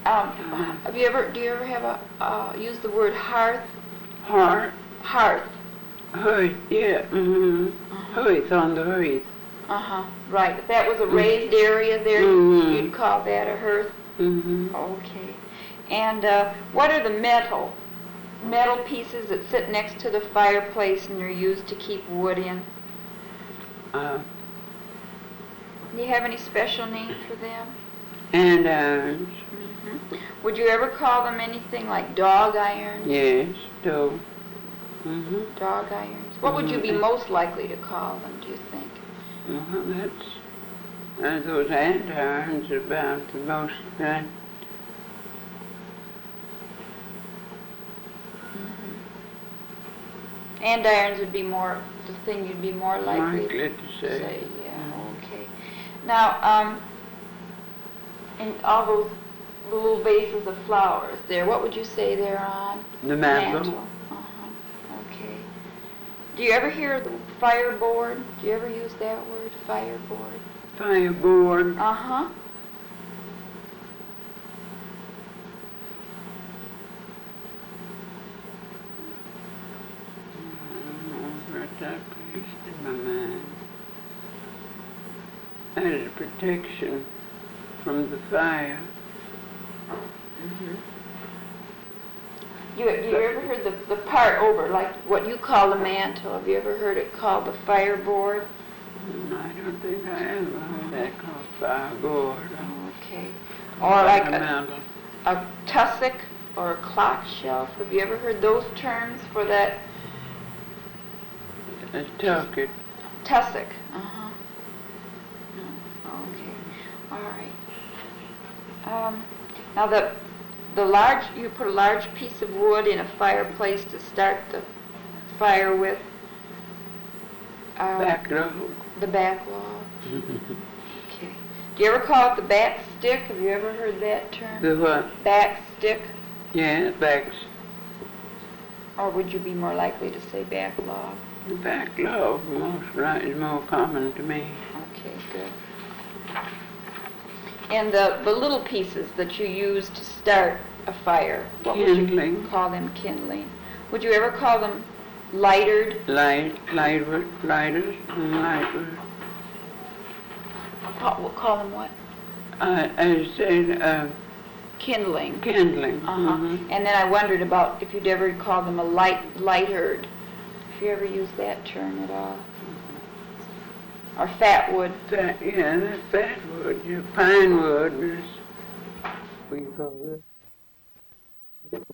Do you ever have use the word hearth? Hearth. Hearth. Hearth, yeah. Hearth, on the hearth. Right. If that was a raised area there, you'd call that a hearth? Okay. And what are the metal pieces that sit next to the fireplace and they're used to keep wood in? Do you have any special name for them? Andirons. Would you ever call them anything like dog irons? Yes, dog. Dog irons. What would you be most likely to call them, do you think? That's those andirons about the most. Andirons would be more the thing you'd be more likely to say. Yeah, okay. Now, and all those little vases of flowers there, what would you say they're on? The mantle. Okay. Do you ever hear the fireboard? Do you ever use that word, fireboard? Fireboard. That placed in my mind. That is protection from the fire. You ever heard the part over, like what you call the mantle? Have you ever heard it called the fireboard? I don't think I ever heard that called fireboard. Okay. Or like mantle. A tussock or a clock shelf. Have you ever heard those terms for that? A tussock. Tussock. Okay. All right. Now the large, you put a large piece of wood in a fireplace to start the fire with. Back log. The back log. Okay. Do you ever call it the back stick? Have you ever heard that term? The what? Back stick. Yeah, backs. Or would you be more likely to say back log? The back log is more common to me. Okay, good. And the little pieces that you use to start a fire, what kindling. Would you call them? Kindling. Would you ever call them lighters? Lighters. We'll call them what? I said kindling. Kindling. And then I wondered about if you'd ever call them a lighterd. If you ever used that term at all. Or fat wood. That's fat wood. Pine wood is, we call it.